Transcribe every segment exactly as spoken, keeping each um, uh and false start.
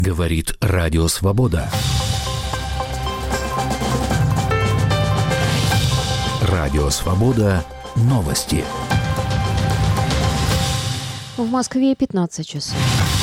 Говорит Радио Свобода. Радио Свобода. Новости. В Москве пятнадцать часов.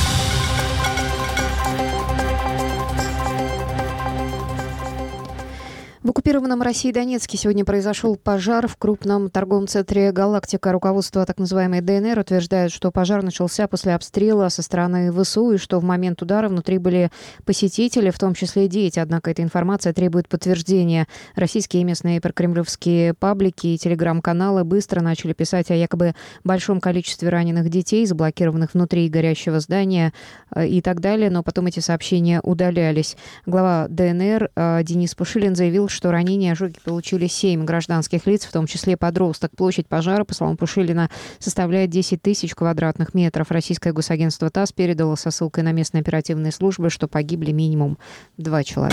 В оккупированном Россией Донецке сегодня произошел пожар в крупном торговом центре «Галактика». Руководство так называемой ДНР утверждает, что пожар начался после обстрела со стороны ВСУ и что в момент удара внутри были посетители, в том числе и дети. Однако эта информация требует подтверждения. Российские и местные прокремлевские паблики и телеграм-каналы быстро начали писать о якобы большом количестве раненых детей, заблокированных внутри горящего здания и так далее. Но потом эти сообщения удалялись. Глава ДНР Денис Пушилин заявил, что ранения и ожоги получили семь гражданских лиц, в том числе подросток. Площадь пожара, по словам Пушилина, составляет десять тысяч квадратных метров. Российское госагентство ТАСС передало со ссылкой на местные оперативные службы, что погибли минимум два человека.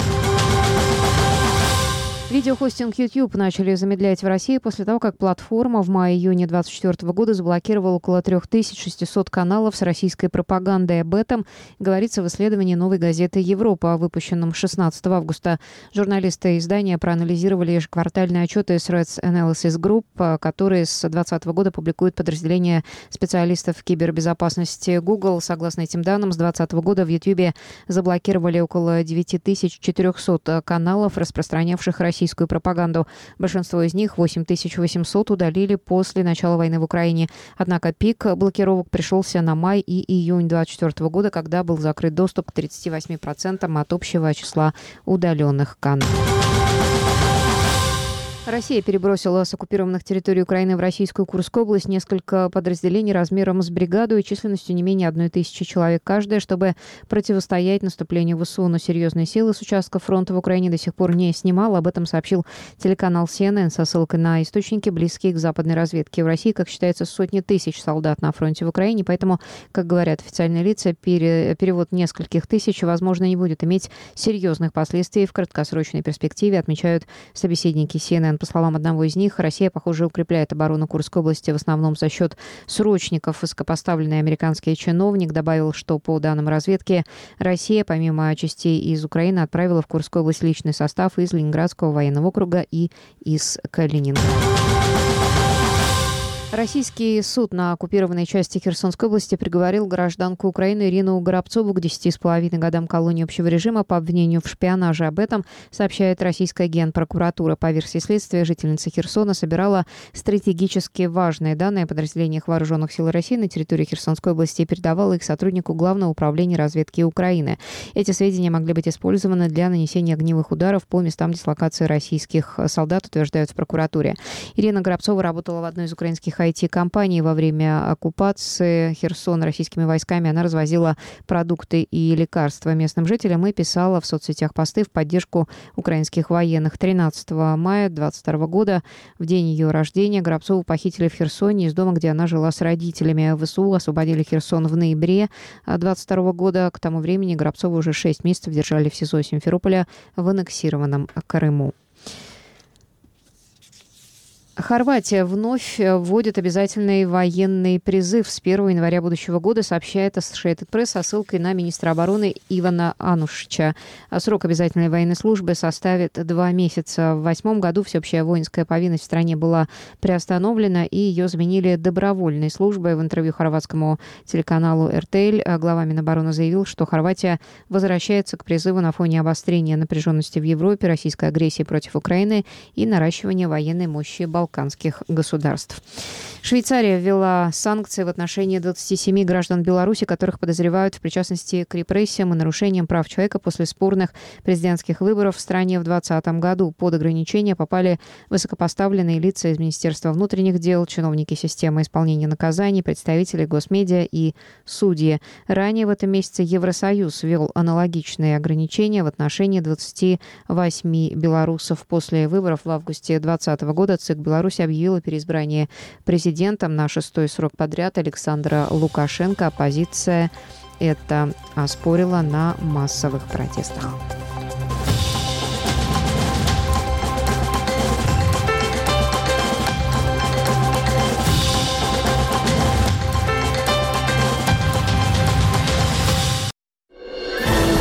Видеохостинг YouTube начали замедлять в России после того, как платформа в мае-июне две тысячи двадцать четвёртого года заблокировала около три тысячи шестьсот каналов с российской пропагандой. Об этом говорится в исследовании «Новой газеты Европа», выпущенном шестнадцатого августа. Журналисты издания проанализировали ежеквартальные отчеты Threat Analysis Group, которые с две тысячи двадцатого года публикует подразделение специалистов кибербезопасности Google. Согласно этим данным, с две тысячи двадцатого года в YouTube заблокировали около девять тысяч четыреста каналов, распространявших российскую российскую пропаганду. Большинство из них, восемь тысяч восемьсот, удалили после начала войны в Украине. Однако пик блокировок пришелся на май и июнь две тысячи двадцать четвёртого года, когда был закрыт доступ к тридцати восьми процентам от общего числа удаленных каналов. Россия перебросила с оккупированных территорий Украины в российскую Курскую область несколько подразделений размером с бригаду и численностью не менее одной тысячи человек каждая, чтобы противостоять наступлению ВСУ. Но серьезные силы с участков фронта в Украине до сих пор не снимал. Об этом сообщил телеканал Си Эн Эн со ссылкой на источники, близкие к западной разведке. В России, как считается, сотни тысяч солдат на фронте в Украине, поэтому, как говорят официальные лица, пере... перевод нескольких тысяч, возможно, не будет иметь серьезных последствий в краткосрочной перспективе, отмечают собеседники Си Эн Эн. По словам одного из них, Россия, похоже, укрепляет оборону Курской области в основном за счет срочников. Высокопоставленный американский чиновник добавил, что по данным разведки, Россия, помимо частей из Украины, отправила в Курскую область личный состав из Ленинградского военного округа и из Калининграда. Российский суд на оккупированной части Херсонской области приговорил гражданку Украины Ирину Горобцову к десяти с половиной годам колонии общего режима по обвинению в шпионаже. Об этом сообщает российская генпрокуратура. По версии следствия, жительница Херсона собирала стратегически важные данные о подразделениях вооруженных сил России на территории Херсонской области и передавала их сотруднику Главного управления разведки Украины. Эти сведения могли быть использованы для нанесения огневых ударов по местам дислокации российских солдат, утверждают в прокуратуре. Ирина Горобцова работала в одной из украинских ай ти-компаний. Во время оккупации Херсона российскими войсками она развозила продукты и лекарства местным жителям и писала в соцсетях посты в поддержку украинских военных. тринадцатого мая две тысячи двадцать второго года, в день ее рождения, Горобцову похитили в Херсоне из дома, где она жила с родителями. ВСУ освободили Херсон в ноябре две тысячи двадцать второго года. К тому времени Горобцову уже шесть месяцев держали в СИЗО Симферополя в аннексированном Крыму. Хорватия вновь вводит обязательный военный призыв с первого января будущего года, сообщает Associated Press со ссылкой на министра обороны Ивана Анушича. Срок обязательной военной службы составит два месяца. В восьмом году всеобщая воинская повинность в стране была приостановлена, и ее заменили добровольной службой. В интервью хорватскому телеканалу эр тэ эл глава Минобороны заявил, что Хорватия возвращается к призыву на фоне обострения напряженности в Европе, российской агрессии против Украины и наращивания военной мощи Балкан. Балканских государств. Швейцария ввела санкции в отношении двадцати семи граждан Беларуси, которых подозревают в причастности к репрессиям и нарушениям прав человека после спорных президентских выборов в стране в двадцатом году. Под ограничения попали высокопоставленные лица из Министерства внутренних дел, чиновники системы исполнения наказаний, представители госмедиа и судьи. Ранее в этом месяце Евросоюз ввел аналогичные ограничения в отношении двадцати восьми белорусов. После выборов в августе двадцатого года ЦИК Беларусь объявила переизбрание президентом на шестой срок подряд Александра Лукашенко. Оппозиция это оспорила на массовых протестах.